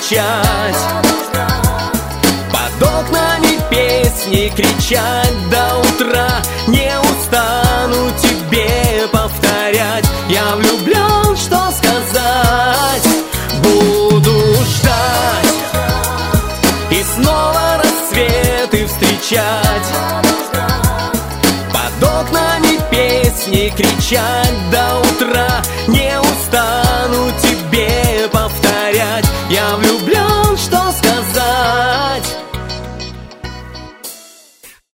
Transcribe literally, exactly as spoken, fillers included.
встречать, под окнами песни кричать до утра. Не устану тебе повторять, я влюблен, что сказать. Буду ждать и снова рассветы встречать, под окнами песни кричать до утра. Не устану тебе